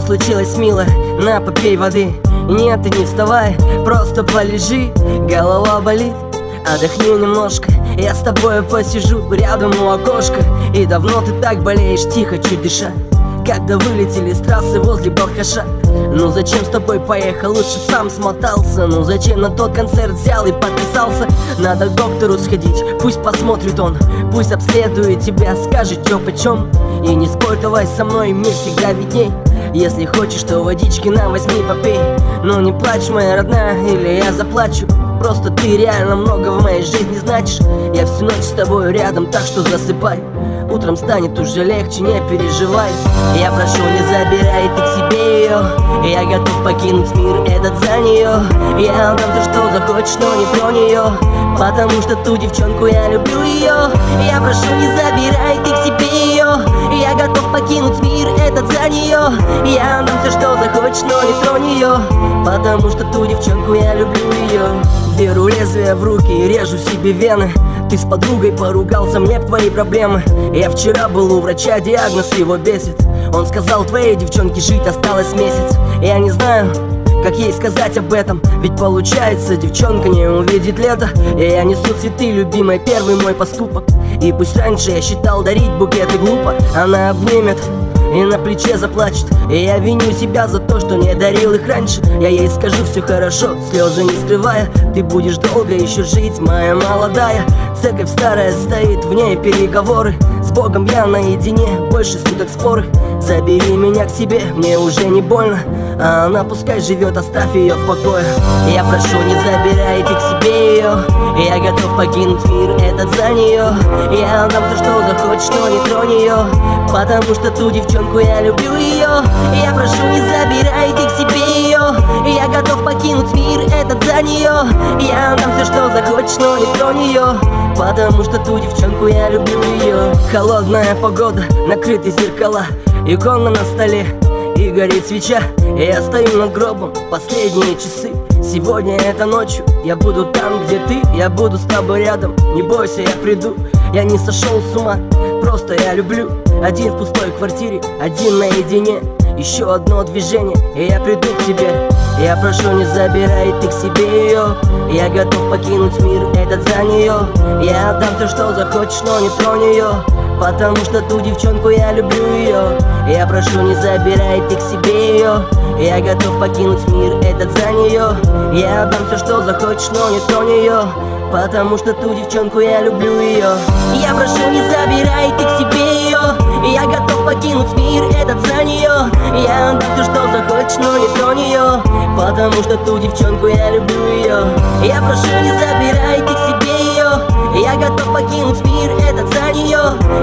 случилось, милая? На, попей воды. Нет, ты не вставай, просто полежи. Голова болит, отдохни немножко. Я с тобой посижу рядом у окошка. И давно ты так болеешь, тихо, чуть дыша. Когда вылетели с трассы возле Балхаша. Ну зачем с тобой поехал, лучше б сам смотался. Ну зачем на тот концерт взял и подписался? Надо к доктору сходить, пусть посмотрит он. Пусть обследует тебя, скажет чё почем. И не спорь давай со мной, мне всегда видней. Если хочешь, то водички на возьми, попей. Но не плачь, моя родная, или я заплачу. Просто ты реально много в моей жизни значишь. Я всю ночь с тобой рядом, так что засыпай. Утром станет уже легче, не переживай. Я прошу, не забирай ты к себе ее. Я готов покинуть мир этот за нее. Я отдам все, что захочешь, но не про нее. Потому что ту девчонку я люблю ее. Я прошу, не забирай ты к себе ее. Я готов покинуть мир этот за нее. Я отдам все, что захочешь, но не тронь ее. Потому что ту девчонку я люблю ее. Беру лезвие в руки и режу себе вены. Ты с подругой поругался, мне твои проблемы. Я вчера был у врача, диагноз его бесит. Он сказал, твоей девчонке жить осталось месяц. Я не знаю, как ей сказать об этом. Ведь получается, девчонка не увидит лето. И я несу цветы, любимой, первый мой поступок. И пусть раньше я считал дарить букеты глупо, она обнимет и на плече заплачет. И я виню себя за то, что не дарил их раньше. Я ей скажу, все хорошо, слезы не скрывая. Ты будешь долго еще жить, моя молодая. Церковь старая стоит, в ней переговоры. С Богом я наедине, больше суток споры. Забери меня к себе, мне уже не больно. А она пускай живет, оставь ее в покое. Я прошу, не забирай ты к себе ее. Я готов покинуть мир этот за нее. Я отдам все, что захочешь, но не тронь ее. Потому что ту девчонку я люблю ее. Я прошу, не забирай ты к себе ее. Я готов покинуть мир этот за нее. Я отдам все, что захочешь, но не тронь ее. Потому что ту девчонку я люблю ее. Холодная погода, накрыты зеркала, икона на столе и горит свеча. Я стою над гробом, последние часы. Сегодня это ночью, я буду там, где ты. Я буду с тобой рядом, не бойся, я приду. Я не сошел с ума, просто я люблю. Один в пустой квартире, один наедине. Еще одно движение, и я приду к тебе. Я прошу, не забирай ты к себе ее. Я готов покинуть мир этот за нее. Я отдам все, что захочешь, но не тронь ее. Потому что ту девчонку я люблю ее. Я прошу, не забирай ты к себе ее. Я готов покинуть мир этот за нее. Я отдам все, что захочешь, но не тронь ее. Потому что ту девчонку я люблю ее. Я прошу, не забирай ты к себе ее. Я готов покинуть мир этот за нее. Я отдам все, что захочешь, но не тронь ее. Потому что ту девчонку я люблю ее. Я прошу, не забирай ты к себе ее. Я готов покинуть мир этот за нее.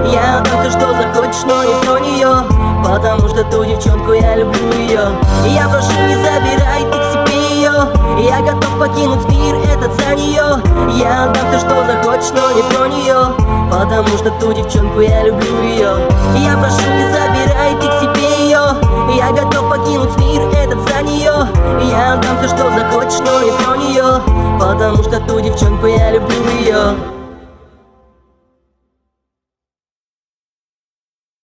Я отдам все, что захочешь, но не тронь ее. Потому что ту девчонку я люблю ее. Я прошу, не забирай ты к себе ее. Я готов покинуть мир этот за нее. Я отдам все, что захочешь, но не тронь ее. Потому что ту девчонку я люблю ее. Я прошу, не забирай